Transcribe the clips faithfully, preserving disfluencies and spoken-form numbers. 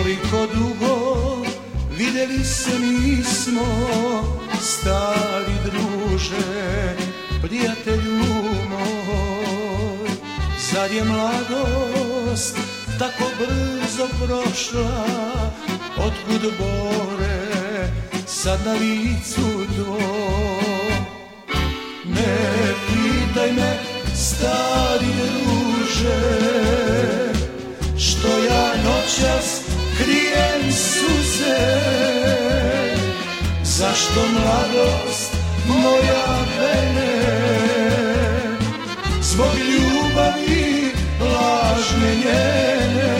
Koliko dugo vidjeli se nismo, stari druže, prijatelju moj. Zar je mladost tako brzo prošla, otkud bore sad na licu tvoj? Ne pitaj me, stari druže, što ja noćas krijem suze, zašto mladost moja vene, zbog ljubavi lažne njene.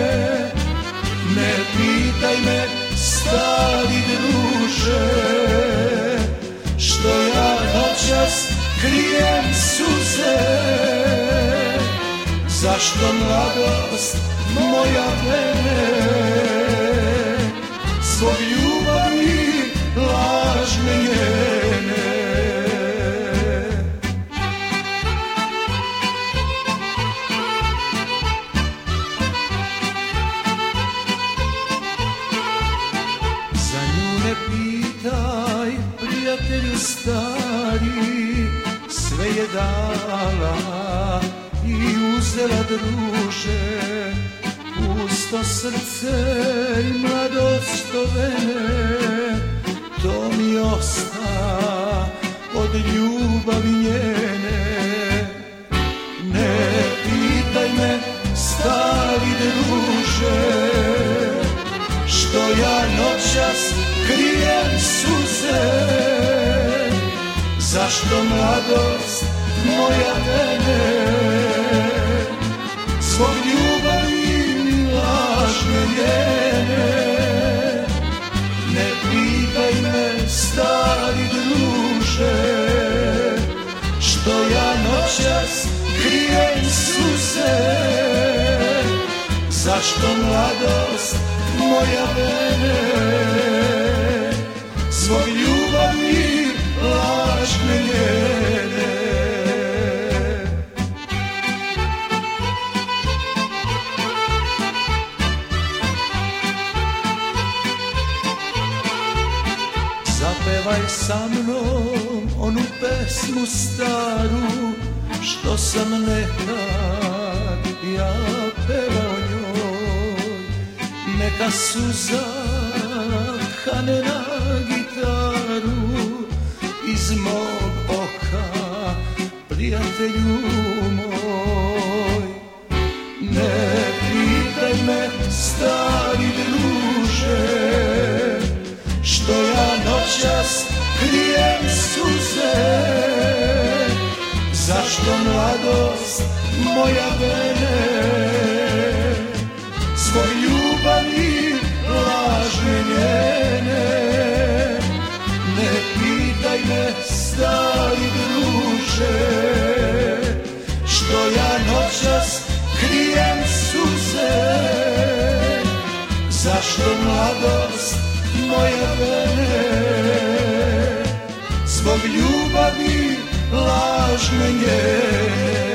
Ne pitaj me, stari druže, što ja noćas krijem suze, zašto mladost moja vene, zbog ljubavi lažne njene. Za nju ne pitaj, prijatelju stari, sve je dala i uzela druže, pusto srce i mladost do vene, to mi osta od ljubavi njene. Ne pitaj me, stari druže, što ja noćas krijem suze, zašto mladost moja vene, zbog ljubavi lažne njene. Ne pitaj me, stari druže, što ja noćas krijem suze, zašto mladost moja vene, zbog ljubavi lažne njene. Zapevaj sa mnom onu pesmu staru, što sam nekad ja pevao njoj. Neka suza hane na gitaru iz mog oka, prijatelju moj. Ne pitaj me, stari druže, što ja noćas krijem suze, zašto mladost moja vene, zbog ljubavi lažne njene. Ne pitaj me, stari druže, što ja noćas krijem suze, zašto mladost moja vene, zbog ljubavi lažne njene.